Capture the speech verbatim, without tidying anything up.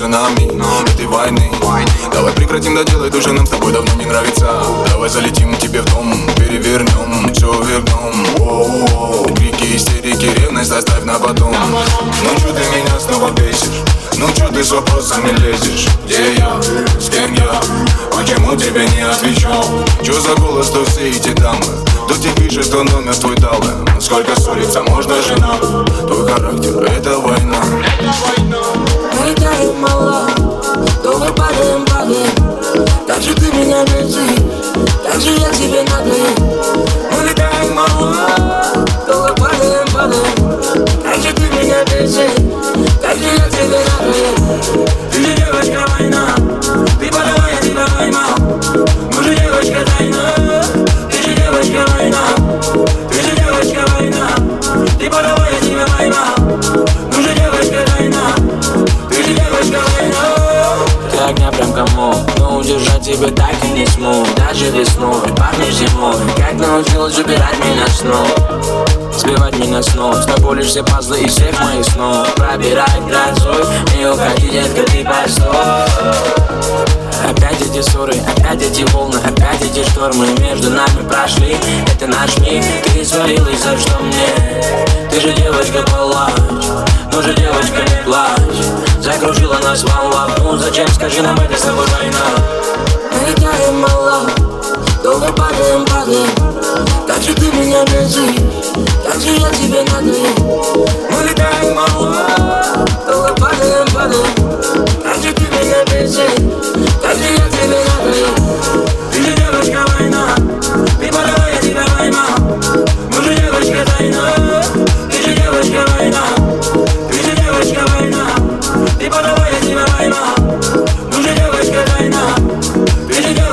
нами этой войны. Давай прекратим доделать то, что нам с тобой давно не нравится. Давай залетим к тебе в дом, перевернем, все вернем. О-о-о, крики, истерики, ревность оставь на потом. Ну чё ты меня снова бесишь? Ну чё ты с вопросами лезешь? Где я? С кем я? Почему тебе не отвечал? Чё за голос, что все эти дамы? Кто тебе пишет, что номер твой дал? Сколько ссориться можно же нам? Твой характер — это война. Мы летаем мало, долго падаем, падаем. Так же ты меня бесишь, так же я тебе надоем. Мы летаем мало, долго падаем, падаем. Так же ты меня бесишь, так же я тебе надоем. Ты же девочка война, ты подавай, я тебя поймал. Мы же девочка тайна, ты же девочка война. Ты же девочка война, ты подавай, я тебя поймал. Мы же девочка тайна, ты же девочка война. Ты огня прям комок, но удержать тебя так и не смог. Даже весной, парни зимой, как научилась убирать меня снова, сбивать меня снова. С тобой лишь все пазлы из всех моих снов. Пробирать грозой, не уходи, детка, ты постой. Опять эти ссоры, опять эти волны, опять эти штормы между нами прошли. Это наш миг, ты свалилась, за что мне? Ты же девочка, плачь, ну же девочка, не плачь. Закружила нас волна, ну зачем, скажи нам, это с тобой война. Мы летаем мало, долго падаем, падаем. Так же ты меня бесишь, так же я тебе надоем. Мы летаем мало, долго падаем, падаем. Так же ты меня бесишь, так же я тебе надоем. Ты же девочка война, ты подавай, я тебя поймал. Мы же девочка тайна, ты же девочка война. Ты же девочка война, ты подавай, я тебя поймал. Мы же девочка тайна, ты же девочка.